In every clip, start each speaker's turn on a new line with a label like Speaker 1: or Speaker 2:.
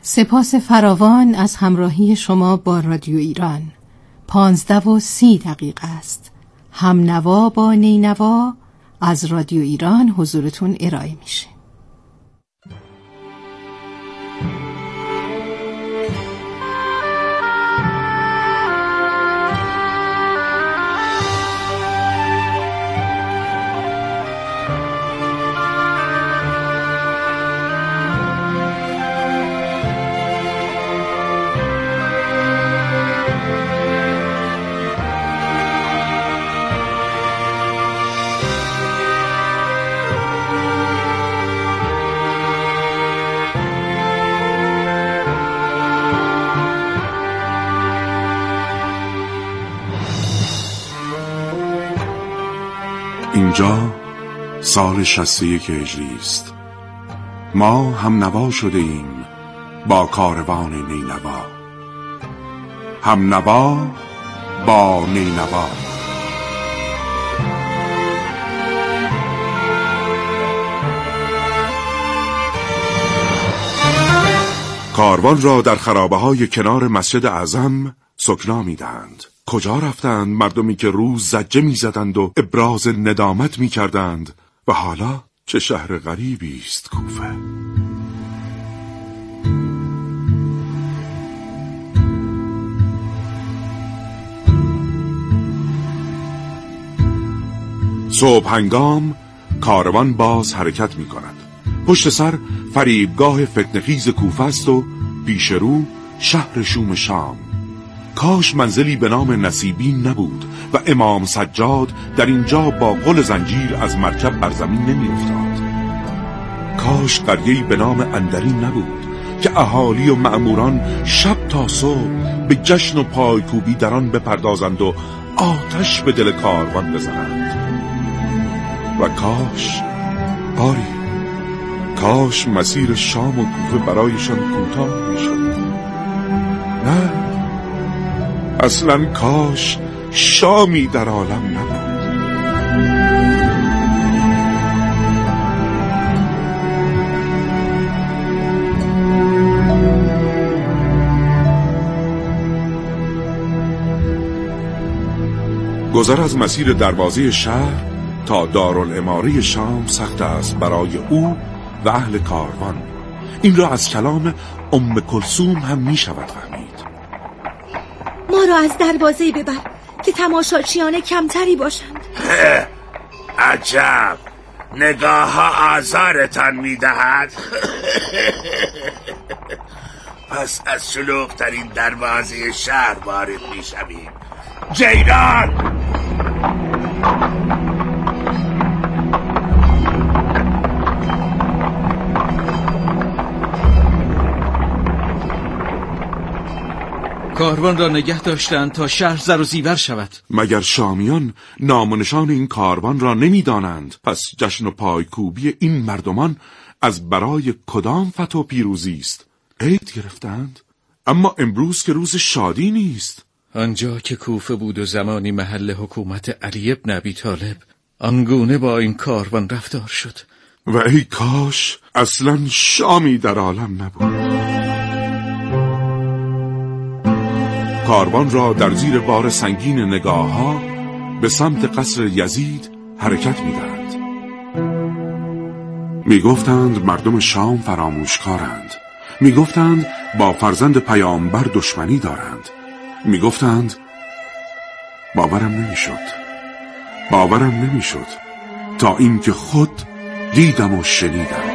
Speaker 1: سپاس فراوان از همراهی شما با رادیو ایران. 15:30 است. همنوا با نینوا از رادیو ایران حضورتون ارائه میشه.
Speaker 2: اینجا سال 61 هجری است. ما هم نوا شده ایم با کاروان نینوا. هم نوا با نینوا. کاروان را در خرابه‌های کنار مسجد اعظم سکنا می‌دهند. کجا رفتند مردمی که روز زجه می‌زدند و ابراز ندامت می‌کردند؟ و حالا چه شهر غریبی است کوفه. صبح هنگام کاروان باز حرکت می‌کند. پشت سر فریبگاه فتنه‌خیز کوفه است و پیش رو شهر شوم شام. کاش منزلی به نام نصیبین نبود و امام سجاد در اینجا با قل زنجیر از مرکب بر زمین نمی افتاد. کاش قریه‌ای به نام اندرین نبود که اهالی و مأموران شب تا صبح به جشن و پایکوبی در آن بپردازند و آتش به دل کاروان بزنند. و کاش مسیر شام و کوفه برایشان کوتاه می شد. نه، اصلا کاش شامی در عالم نبود. گذر از مسیر دروازه شهر تا دارالعماره شام سخت است برای او و اهل کاروان. این را از کلام ام کلثوم هم می شود فهمید.
Speaker 3: ما را از دروازه ببر که تماشاچیان کمتری باشند.
Speaker 4: عجب، نگاه ها آزارتان می دهد. پس از شلوغ‌ترین دروازه شهر وارد می شویم. جیران!
Speaker 5: کاروان را نگه داشتند تا شهر زر و زیور شود.
Speaker 2: مگر شامیان نام و نشان این کاروان را نمی دانند؟ پس جشن و پایکوبی این مردمان از برای کدام فتح و پیروزی است؟ عید گرفتند؟ اما امروز که روز شادی نیست.
Speaker 5: آنجا که کوفه بود و زمانی محل حکومت علی بن ابی طالب، آنگونه با این کاروان رفتار شد.
Speaker 2: و ای کاش اصلا شامی در عالم نبود. کاروان را در زیر بار سنگین نگاه ها به سمت قصر یزید حرکت می دهند. می گفتند مردم شام فراموشکارند. می گفتند با فرزند پیامبر دشمنی دارند. می گفتند باورم نمی شد تا اینکه خود دیدم و شنیدم.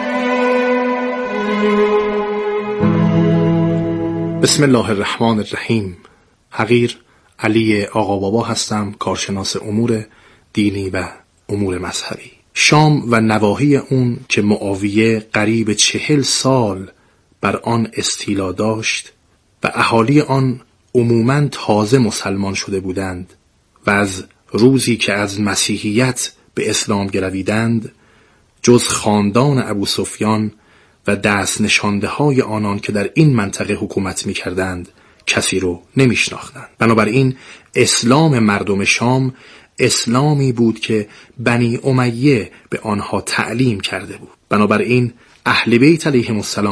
Speaker 6: بسم الله الرحمن الرحیم. حقیر علی آقا بابا هستم، کارشناس امور دینی و امور مذهبی. شام و نواحی اون که معاویه قریب 40 سال بر آن استیلا داشت و اهالی آن عموماً تازه مسلمان شده بودند و از روزی که از مسیحیت به اسلام گرویدند جز خاندان ابو سفیان و دست نشانده های آنان که در این منطقه حکومت می کردند کسی رو نمی شناختند. بنابراین اسلام مردم شام اسلامی بود که بنی امیه به آنها تعلیم کرده بود. بنابراین اهل بیت علیهم السلام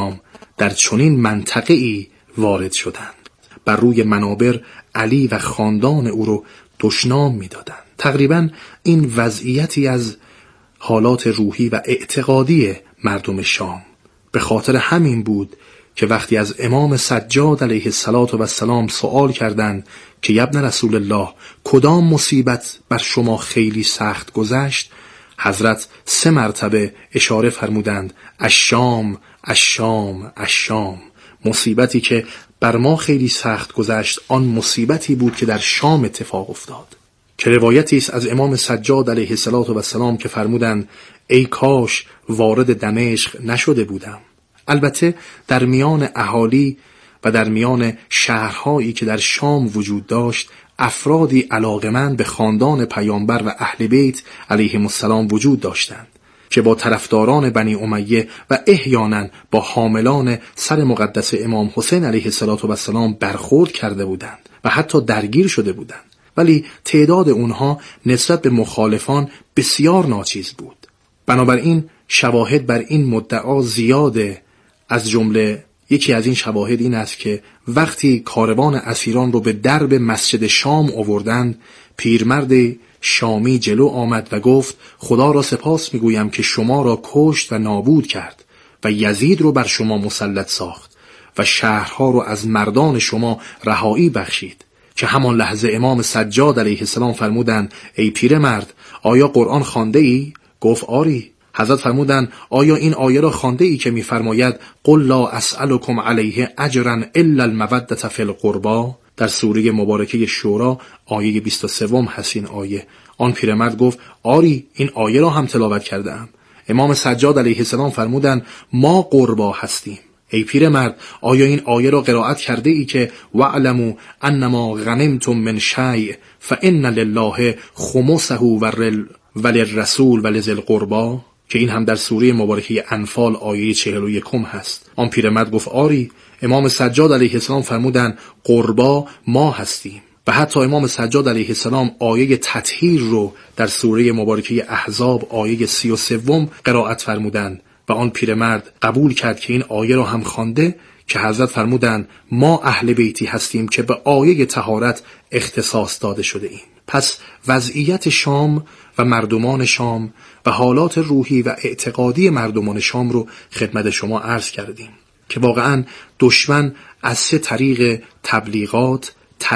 Speaker 6: در چنین منطقه‌ای وارد شدند. بر روی منابر علی و خاندان او رو دشنام می‌دادند. تقریباً این وضعیتی از حالات روحی و اعتقادی مردم شام. به خاطر همین بود که وقتی از امام سجاد علیه السلام سوال کردند که ابن رسول الله کدام مصیبت بر شما خیلی سخت گذشت، حضرت 3 مرتبه اشاره فرمودند الشام الشام الشام. مصیبتی که بر ما خیلی سخت گذشت آن مصیبتی بود که در شام اتفاق افتاد. که روایتی است از امام سجاد علیه السلام که فرمودند ای کاش وارد دمشق نشده بودم. البته در میان اهالی و در میان شهرهایی که در شام وجود داشت افرادی علاقمند به خاندان پیامبر و اهل بیت علیهم السلام وجود داشتند که با طرفداران بنی امیه و احیانا با حاملان سر مقدس امام حسین علیه السلام برخورد کرده بودند و حتی درگیر شده بودند، ولی تعداد اونها نسبت به مخالفان بسیار ناچیز بود. بنابراین شواهد بر این مدعا زیاده. از جمله یکی از این شواهد این است که وقتی کاروان اسیران رو به درب مسجد شام آوردند، پیرمرد شامی جلو آمد و گفت خدا را سپاس میگویم که شما را کشت و نابود کرد و یزید رو بر شما مسلط ساخت و شهرها رو از مردان شما رهایی بخشید. که همان لحظه امام سجاد علیه السلام فرمودند ای پیرمرد آیا قرآن خوانده ای؟ گفت آری. حضرت فرمودند آیا این آیه را خوانده ای که می‌فرماید قل لا اسألکم علیه اجرا الا المودة فی القربا؟ در سوره مبارکه شورا آیه 23 هست این آیه. آن پیرمرد گفت آری این آیه را هم تلاوت کردم. امام سجاد علیه السلام فرمودند ما قربا هستیم. ای پیرمرد آیا این آیه را قرائت کرده ای که وَاعْلَمُوا أَنَّمَا غَنِمْتُم مِّن شَيْءٍ فَإِنَّ لِلَّهِ خُمُسَهُ وَلِلرَّسُولِ وَلِذِي الْقُرْبَى؟ که این هم در سوره مبارکه انفال آیه 41 هست. آن پیرمرد گفت آری. امام سجاد علیه السلام فرمودند قربا ما هستیم. و حتی امام سجاد علیه السلام آیه تطهیر رو در سوره مبارکه احزاب آیه 33 قرائت فرمودند و آن پیرمرد قبول کرد که این آیه را هم خوانده که حضرت فرمودند ما اهل بیتی هستیم که به آیه طهارت اختصاص داده شده ایم. پس وضعیت شام و مردمان شام و حالات روحی و اعتقادی مردمان شام رو خدمت شما عرض کردیم که واقعا دشمن از 3 طریق تبلیغات،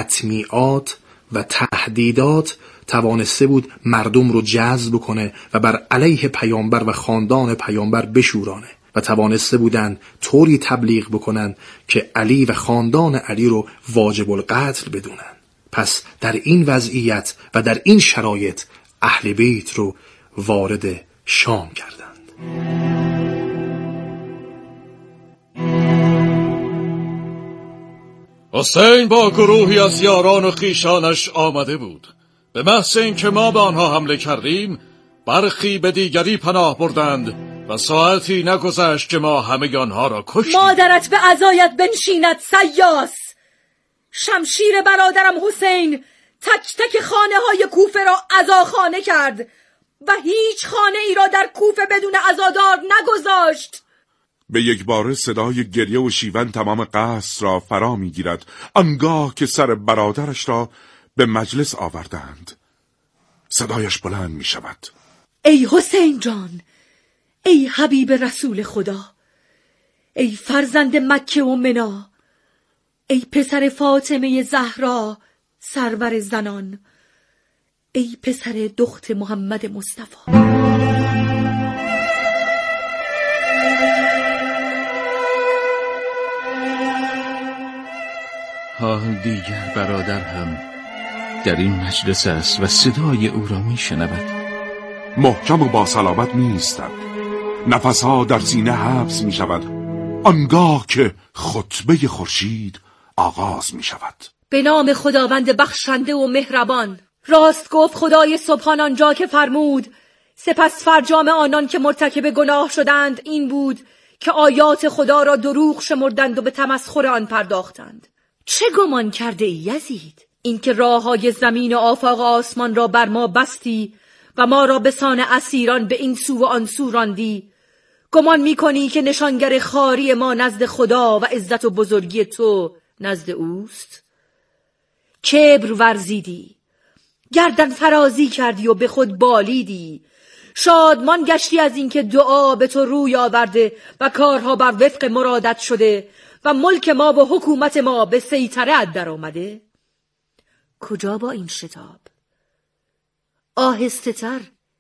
Speaker 6: تطمیعات و تهدیدات توانسته بود مردم رو جذب کنه و بر علیه پیامبر و خاندان پیامبر بشورانه و توانسته بودند طوری تبلیغ بکنن که علی و خاندان علی رو واجب القتل بدونن. پس در این وضعیت و در این شرایط اهل بیت رو وارد شام کردند.
Speaker 5: حسین با گروهی از یاران و خویشانش آمده بود. به محض اینکه ما به آنها حمله کردیم برخی به دیگری پناه بردند و ساعتی نگذشت که ما همه آنها را کشتیم.
Speaker 3: مادرت به عزایت بنشیند سیاس. شمشیر برادرم حسین تک تک خانه های کوفه را عزاخانه کرد و هیچ خانه ای را در کوفه بدون عزادار نگذاشت.
Speaker 2: به یک باره صدای گریه و شیون تمام قصر را فرا میگیرد آنگاه که سر برادرش را به مجلس آوردند. صدایش بلند می شود
Speaker 3: ای حسین جان، ای حبیب رسول خدا، ای فرزند مکه و منا، ای پسر فاطمه زهرا سرور زنان، ای پسر دخت محمد مصطفی.
Speaker 5: حال دیگر برادر هم در این مجلس است و صدای او را می شنود.
Speaker 2: محکم و با صلابت می ایستد. نفسها در سینه حبس می شود آنگاه که خطبه خورشید آغاز می شود.
Speaker 3: به نام خداوند بخشنده و مهربان. راست گفت خدای سبحان آنجا که فرمود سپس فرجام آنان که مرتکب گناه شدند این بود که آیات خدا را دروغ شمردند و به تمسخر آن پرداختند. چه گمان کرده ای یزید؟ این که راههای زمین و آفاق آسمان را بر ما بستی و ما را به سان اسیران به این سو و آن سو راندی، گمان می‌کنی که نشانگر خواری ما نزد خدا و عزت و بزرگی تو نزد اوست؟ کبر ورزیدی، گردن فرازی کردی و به خود بالیدی، شادمان گشتی از اینکه دعا به تو روی آورده و کارها بر وفق مرادت شده و ملک ما و حکومت ما به سیطره در آمده. کجا با این شتاب؟ آهسته تر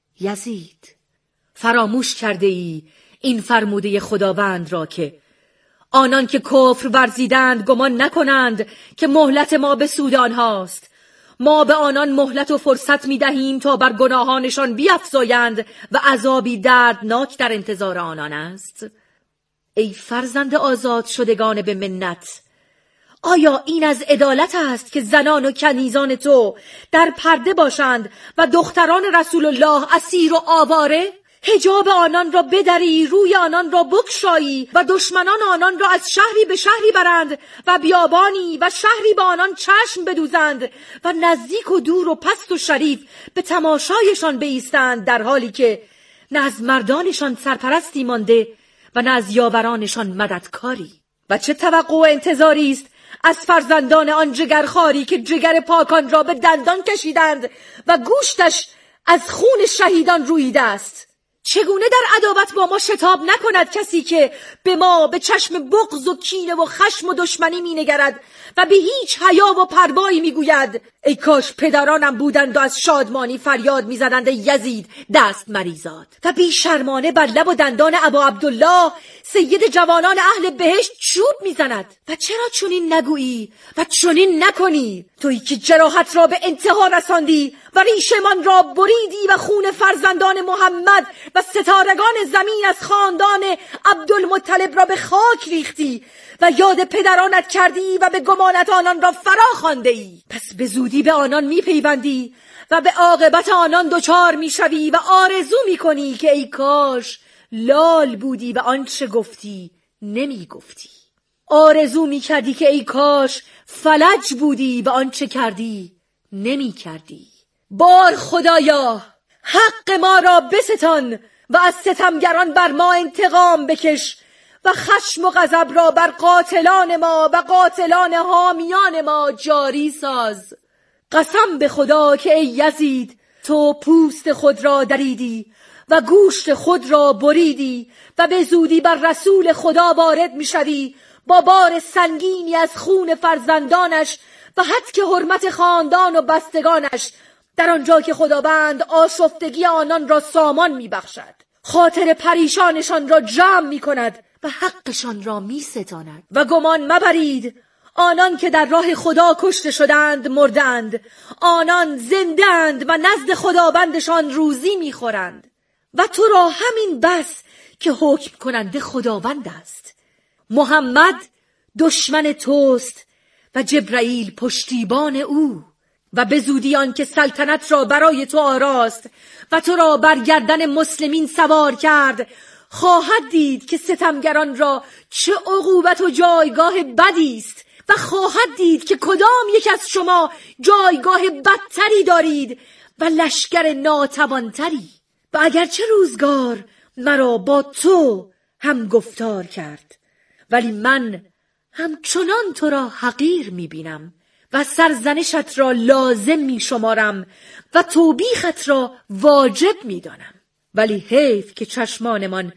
Speaker 3: یزید. فراموش کرده ای این فرموده خداوند را که آنان که کفر ورزیدند گمان نکنند که مهلت ما به سود آنهاست. ما به آنان مهلت و فرصت می دهیم تا بر گناهانشان بیفزایند و عذابی دردناک در انتظار آنان است. ای فرزند آزاد شدگان به منت، آیا این از عدالت است که زنان و کنیزان تو در پرده باشند و دختران رسول الله اسیر و آواره؟ حجاب آنان را بدری، روی آنان را بگشایی و دشمنان آنان را از شهری به شهری برند و بیابانی و شهری به آنان چشم بدوزند و نزدیک و دور و پست و شریف به تماشایشان بایستند، در حالی که نه از مردانشان سرپرستی مانده و نه از یاورانشان مددکاری. و چه توقع و انتظاری است از فرزندان آن جگرخواری که جگر پاکان را به دندان کشیدند و گوشتش از خون شهیدان رویده است؟ چگونه در عداوت با ما شتاب نکند کسی که به ما به چشم بغض و کینه و خشم و دشمنی می نگرد و به هیچ حیا و پروایی می گوید ای کاش پدرانم بودند و از شادمانی فریاد می زدند یزید دست مریزاد، و بی شرمانه بر لب و دندان ابا عبدالله سید جوانان اهل بهشت چوب می زند. و چرا چنین نگویی و چنین نکنی؟ تویی که جراحت را به انتها رساندی و ریشمان را بریدی و خون فرزندان محمد و ستارگان زمین از خاندان عبدالمطلب را به خاک ریختی و یاد پدرانت کردی و به گمانت آنان را فرا خوانده ای. پس به زودی به آنان میپیوندی و به عاقبت آنان دچار میشوی و آرزو میکنی که ای کاش لال بودی و آنچه گفتی نمیگفتی. آرزو میکردی که ای کاش فلج بودی و آنچه کردی نمیکردی. بار خدایا حق ما را بستان و از ستمگران بر ما انتقام بکش و خشم و غضب را بر قاتلان ما و قاتلان حامیان ما جاری ساز. قسم به خدا که ای یزید تو پوست خود را دریدی و گوشت خود را بریدی و به زودی بر رسول خدا وارد می شوی با بار سنگینی از خون فرزندانش و هتک حرمت خاندان و بستگانش، در آنجا که خداوند آشفتگی آنان را سامان می بخشد، خاطر پریشانشان را جمع می کند و حقشان را می ستاند. و گمان مبرید آنان که در راه خدا کشته شدند مردند، آنان زنده‌اند و نزد خداوندشان روزی می خورند. و تو را همین بس که حکم کننده خداوند است. محمد دشمن توست و جبرائیل پشتیبان او، و به زودی آن که سلطنت را برای تو آراست و تو را بر گردن مسلمین سوار کرد، خواهد دید که ستمگران را چه عقوبت و جایگاه بدی است و خواهد دید که کدام یک از شما جایگاه بدتری دارید و لشکر ناتوانتری. و اگرچه روزگار مرا با تو هم گفتار کرد، ولی من همچنان تو را حقیر می‌بینم و سرزنشت را لازم می‌شمارم و توبیخت را واجب می‌دانم. ولی حیف که چشمانمان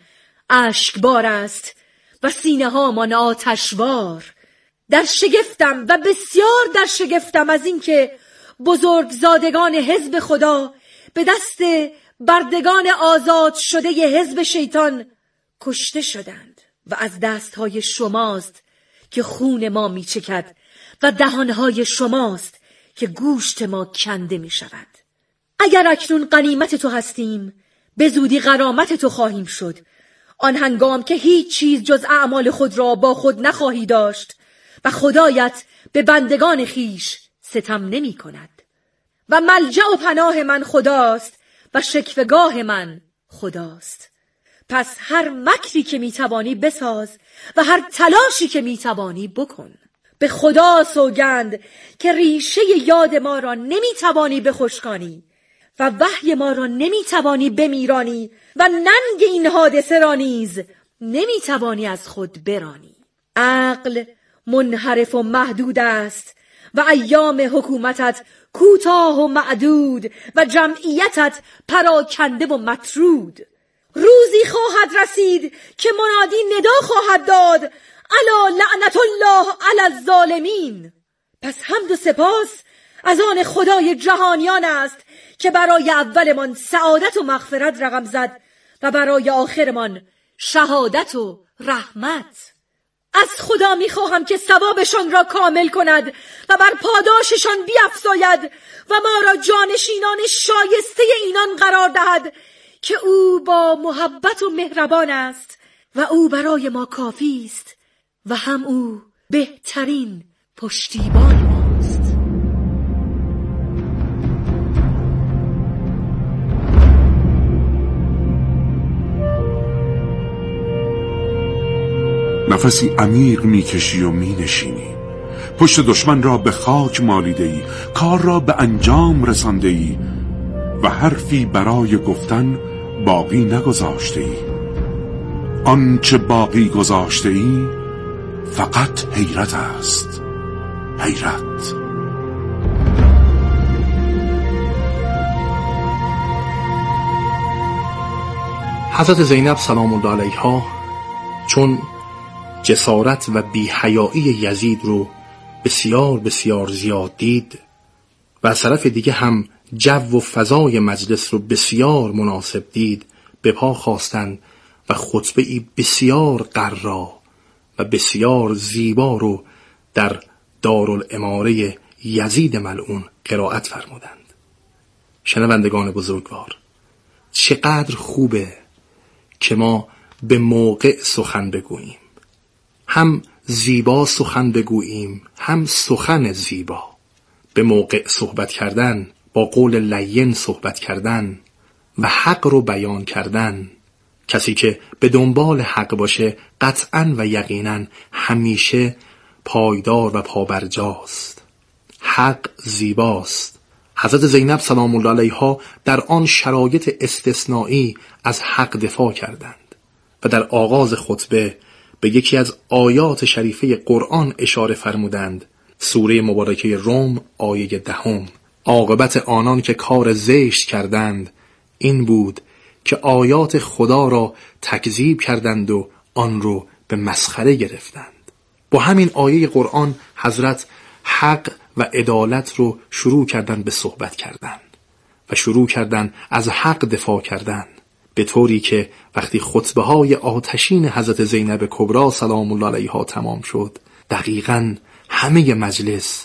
Speaker 3: اشکبار است و سینه‌هامان آتشبار. در شگفتم و بسیار در شگفتم از اینکه بزرگزادگان حزب خدا به دست بردگان آزاد شده ی حزب شیطان کشته شدند و از دستهای شماست که خون ما می چکد و دهانهای شماست که گوشت ما کنده می شود. اگر اکنون غنیمت تو هستیم، به زودی غرامت تو خواهیم شد، آن هنگام که هیچ چیز جز اعمال خود را با خود نخواهی داشت و خدایت به بندگان خیش ستم نمی کند. و ملجأ و پناه من خداست و شکوهگاه من خداست. پس هر مکری که میتوانی بساز و هر تلاشی که میتوانی بکن. به خدا سوگند که ریشه یاد ما را نمیتوانی بخشکانی و وحی ما را نمیتوانی بمیرانی و ننگ این حادثه را نیز نمیتوانی از خود برانی. عقل منحرف و محدود است و ایام حکومتت کوتاه و معدود و جمعیتت پراکنده و مطرود. روزی خواهد رسید که منادی ندا خواهد داد الا لعنت الله علی الظالمین. پس حمد و سپاس از آن خدای جهانیان است که برای اولمان سعادت و مغفرت رقم زد و برای آخرمان شهادت و رحمت. از خدا میخواهم که ثوابشان را کامل کند و بر پاداششان بیفزاید و ما را جانشینان شایسته اینان قرار دهد که او با محبت و مهربان است و او برای ما کافی است و هم او بهترین پشتیبان ماست.
Speaker 2: نفسی عمیق میکشی و مینشینی. پشت دشمن را به خاک مالیده‌ای، کار را به انجام رسانده‌ای و حرفی برای گفتن باقی نگذاشته‌ای. آنچه باقی گذاشته‌ای فقط حیرت است. حیرت.
Speaker 6: حضرت زینب سلام الله علیها چون جسارت و بی‌حیایی یزید رو بسیار بسیار زیاد دید و از طرف دیگه هم جو و فضای مجلس رو بسیار مناسب دید، به پا خواستند و خطبه‌ای بسیار قرا و بسیار زیبا رو در دارالاماره یزید ملعون قرائت فرمودند. شنوندگان بزرگوار، چقدر خوبه که ما به موقع سخن بگوییم، هم زیبا سخن بگوییم هم سخن زیبا. به موقع صحبت کردن، با قول لین صحبت کردن و حق رو بیان کردن. کسی که به دنبال حق باشه قطعاً و یقیناً همیشه پایدار و پابرجاست. حق زیباست. حضرت زینب سلام الله علیها در آن شرایط استثنایی از حق دفاع کردند و در آغاز خطبه به یکی از آیات شریفه قرآن اشاره فرمودند. سوره مبارکه روم آیه 10: عاقبت آنان که کار زشت کردند این بود که آیات خدا را تکذیب کردند و آن رو به مسخره گرفتند. با همین آیه قرآن حضرت حق و عدالت رو شروع کردند به صحبت کردن و شروع کردند از حق دفاع کردن، به طوری که وقتی خطبه های آتشین حضرت زینب کبرا سلام الله علیها تمام شد، دقیقاً همه مجلس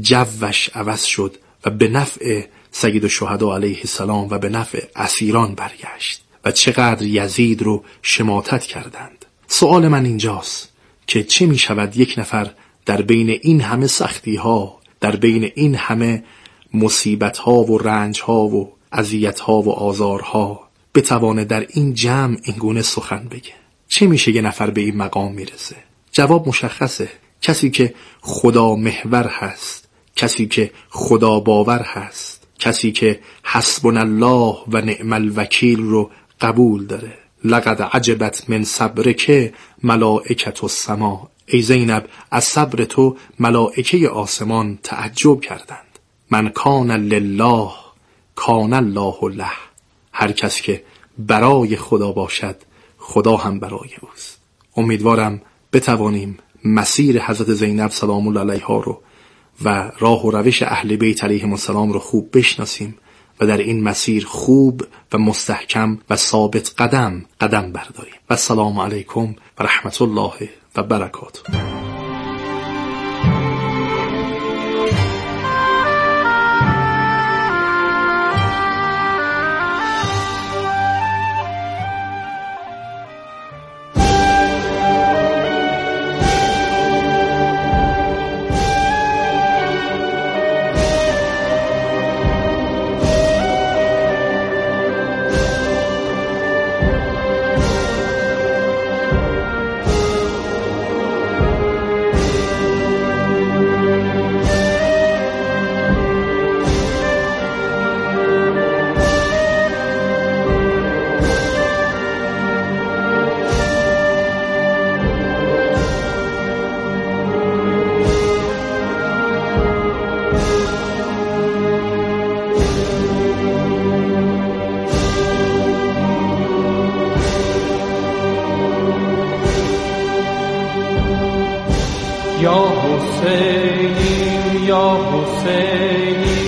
Speaker 6: جوش عوض شد و به نفع سید الشهدا علیه السلام و به نفع اسیران برگشت و چقدر یزید رو شماتت کردند. سوال من اینجاست که چه می شود یک نفر در بین این همه سختی ها، در بین این همه مصیبت ها و رنج ها و اذیت ها و آزار ها بتوانه در این جمع اینگونه سخن بگه؟ چه میشه یه نفر به این مقام میرسه؟ جواب مشخصه. کسی که خدا محور هست، کسی که خدا باور هست، کسی که حسبنا الله و نعم الوکیل رو قبول داره. لقد عجبت من صبرک ملائکة السما. ای زینب، از صبر تو ملائکه آسمان تعجب کردند. من کان لله کان الله له. هر کس که برای خدا باشد خدا هم برای اوست. امیدوارم بتوانیم مسیر حضرت زینب سلام الله علیها رو و راه و روش اهل بیت علیهم السلام رو خوب بشناسیم و در این مسیر خوب و مستحکم و ثابت قدم برداریم. و السلام علیکم و رحمت الله و برکاته.
Speaker 7: یا حسینی یا حسینی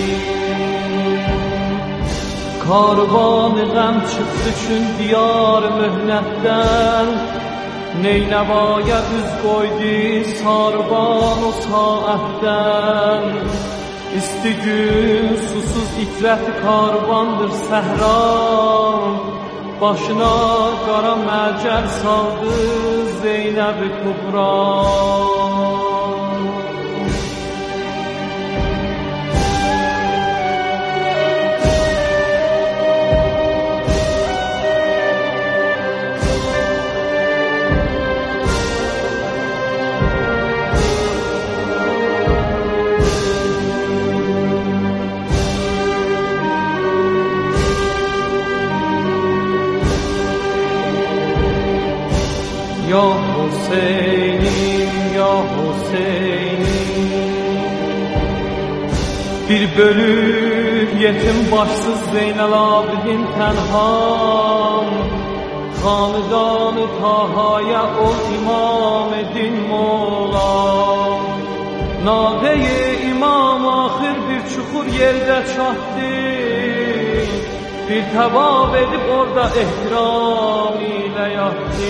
Speaker 7: کاروان غم çıktı çün diyar mühnətdən Neynəvaya üz qoydu sarban o saətdən İsti gün susuz itrət karvandır səhran Başına qara məcəl saldı Zeynəb-i Kubra یا حسینیم یا حسینیم Bir bölük yetim başsız Zeynel Abidin tenham Xanıdanı Taha'ya o imam edin mola Nade-i imam ahir bir çukur yerde çattı Bir tevab edip orada ehtiram ile yattı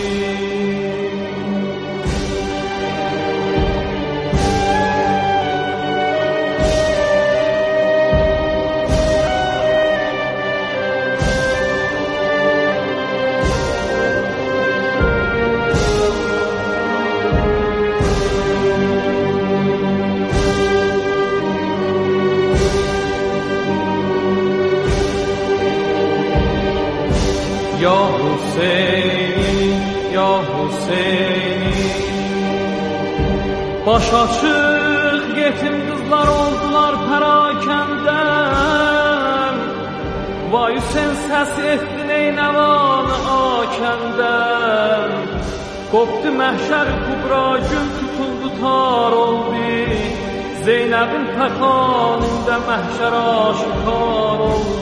Speaker 7: یا حسینی یا حسینی Baş açıq yetim qızlar oldular pərakəndən Vay sen səs etdin ey nəvanı akəndən Qopdu məhşər kubra gün tutuldu tar oldu Zeynəbin pəxanında məhşər aşikar oldu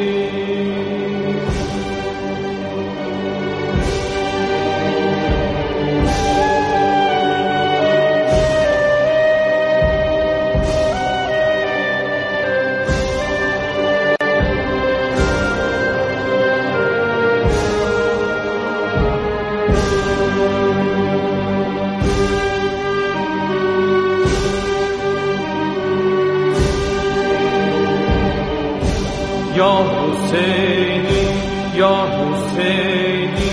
Speaker 7: یا حسینی یا حسینی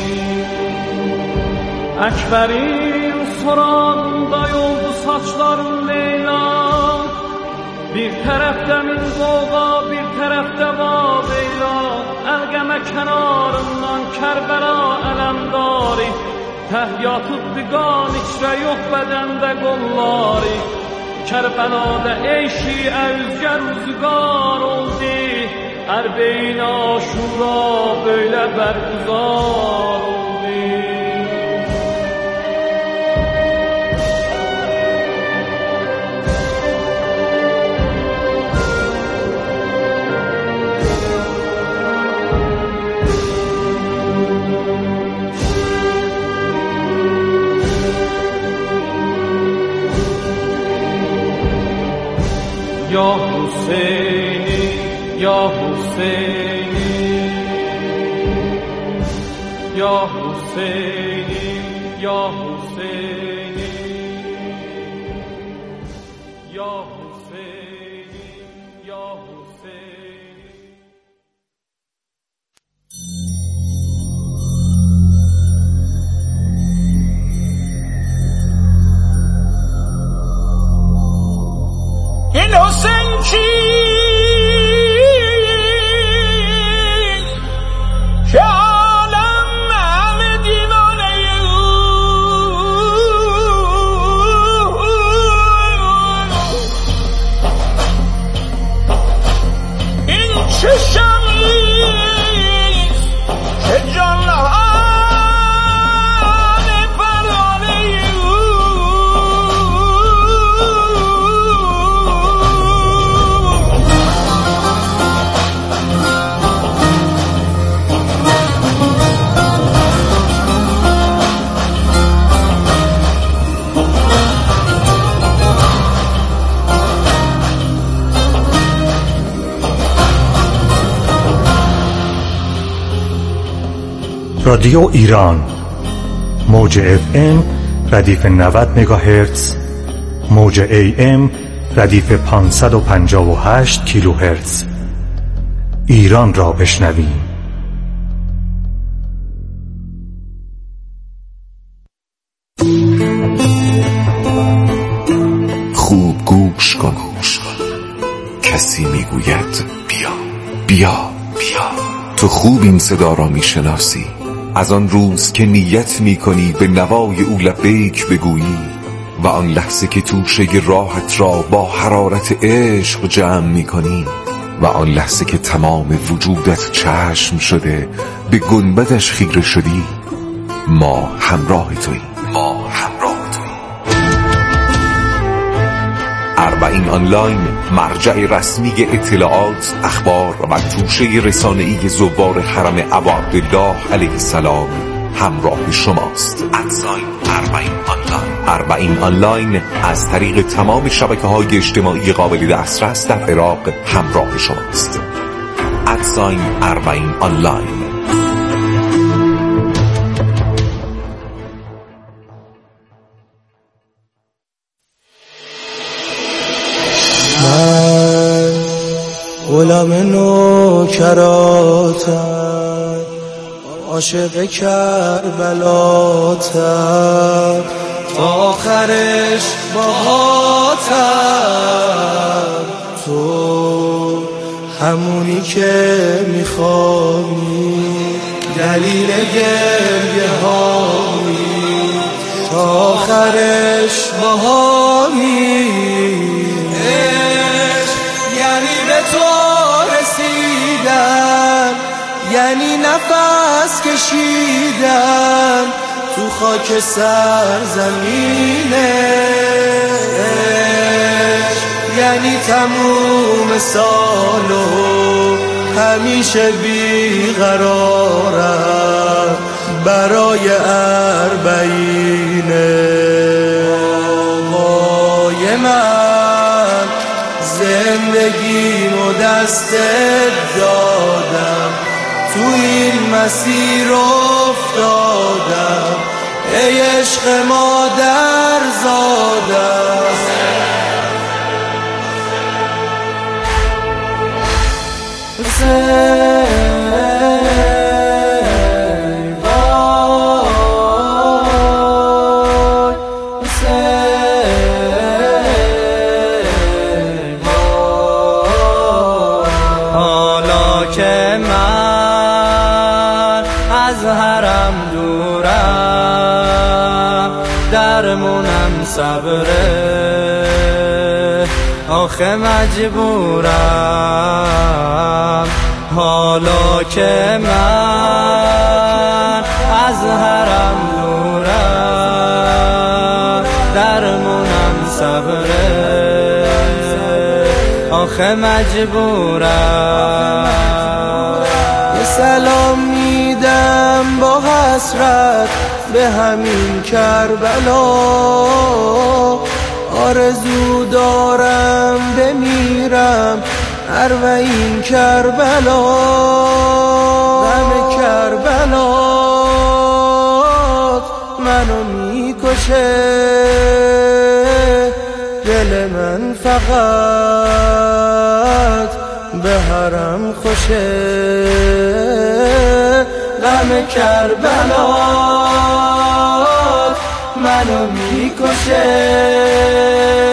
Speaker 7: Əkbərin sorağında yoldu saçların Leyla Bir tərəfdə min qoğa, bir tərəfdə Vabeyla Əlqəmə kənarından Kərbəla ələmdari Təhyatıb diqan içrə yox bədəndə qolları Kərbəladə eyşi əvzgər rüzgar oldu Ərbeyn aşura böyle berguzar oldu Ya Hüseyin'i Ya Hüseyin'i Ya Hüseyin'i Ya Hüseyin'i Ya Hüseyin'i Ya Hüseyin'i
Speaker 8: این حسین کی که عالم همه دیوانه این چه شمیست که جانها
Speaker 9: رادیو ایران، موج FM ردیف 90 مگاهرتز، موج AM ردیف 558 کیلوهرتز. ایران را بشنویم.
Speaker 10: خوب گوش کن، کسی میگوید بیا بیا بیا. تو خوب این صدا را میشناسی، از آن روز که نیت میکنی به نوای او لبیک بگویی و آن لحظه که توشه راحت را با حرارت عشق جمع میکنی و آن لحظه که تمام وجودت چشم شده به گنبدش خیره شدی. ما همراه توییم. اربعین آنلاین، مرجع رسمی اطلاعات، اخبار و توشه رسانه‌ای زوار حرم ابا عبدالله علیه السلام همراه شماست. اربعین آنلاین از طریق تمام شبکه‌های اجتماعی قابل دسترس در عراق همراه شماست. اربعین آنلاین.
Speaker 11: من غلام نوکراتم، عاشق کربلاتم، تا آخرش باهاتم. تو همونی که میخوانی، دلیل گریه هامی، تا آخرش باهامی. یعنی به تو رسیدن، یعنی نفس کشیدن تو خاک سرزمینش، یعنی تموم سالو همیشه بیقرارم برای اربعینه. آقای من زندگیمو دستت دادم، تو این مسیر افتادم، ای عشق مادر زادم.
Speaker 12: حالا که من از حرم دورم، درمونم صبره، آخه مجبورم. حالا که من از حرم دورم، درمونم صبره، آخه مجبورم.
Speaker 11: یه سلام میدم با حسرت به همین کربلا، آرزو دارم بمیرم اربعین کربلا. غم کربلات منو میکشه، دل من فقط به حرم خوشه. غم کربلات منو میکشه.